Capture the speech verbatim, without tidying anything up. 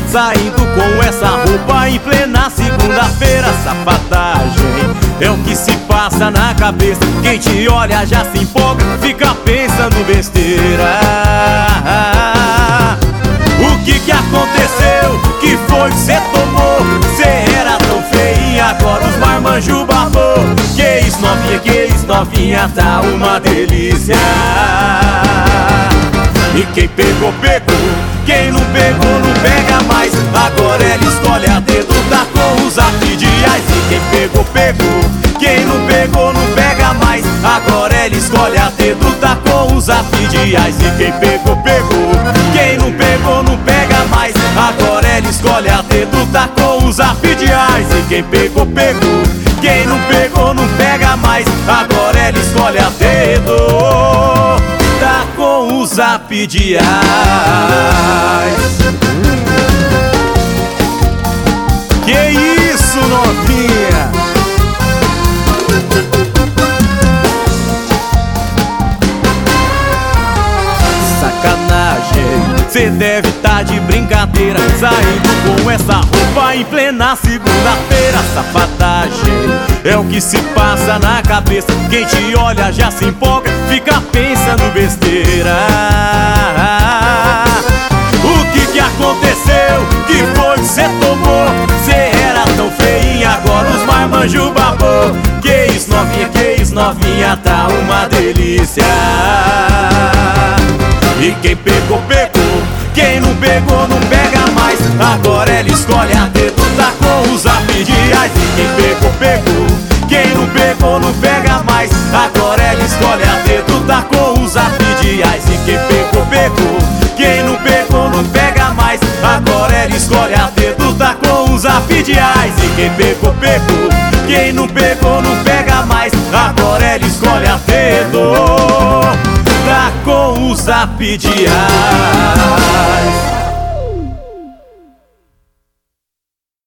saindo com essa roupa em plena segunda-feira. Safadagem é o que se passa na cabeça. Quem te olha já se empolga, fica pensando besteira. O que que aconteceu? Que foi que cê tomou? Cê era tão feinha, agora os marmanjos babou. Que isso novinha, que isso novinha, tá uma delícia. E quem pegou, pegou. Quem não pegou, não pega mais. Agora ela escolhe a dedo, tá com os arquidiais. E quem pegou, pegou. Quem não pegou, não pega mais. Agora ela escolhe a dedo, tá com os arquidiais. E quem pegou, pegou. Quem não pegou, não pega mais. Agora ela escolhe a dedo, tá com os arquidiais. E quem pegou, pegou. Quem não pegou, não pega mais. Agora ela escolhe a dedo, tá com os arquidiais. Que isso, novinha? Sacanagem, cê deve tá de brincadeira, saindo com essa roupa em plena segunda-feira. Safadagem é o que se passa na cabeça. Quem te olha já se empolga, fica pensando besteira. O que que aconteceu? Que foi que cê tomou? Cê era tão feinha, agora os marmanjos babou. Que isso novinha, que isso novinha, tá uma delícia. E quem pegou, pegou. Quem não pegou, não pega mais. Agora ela escolhe a dedo, tá com os arquidiais. E quem pegou, pegou. Quem não pegou, não pega mais. Agora ela escolhe a dedo, tá com os arquidiais. E quem pegou, pegou. Quem não pegou, não pega mais. Agora ela escolhe a dedo, tá com os arquidiais. E quem pegou, pegou. Quem não pegou, não pega mais. Agora ela escolhe a dedo, tá com os arquidiais.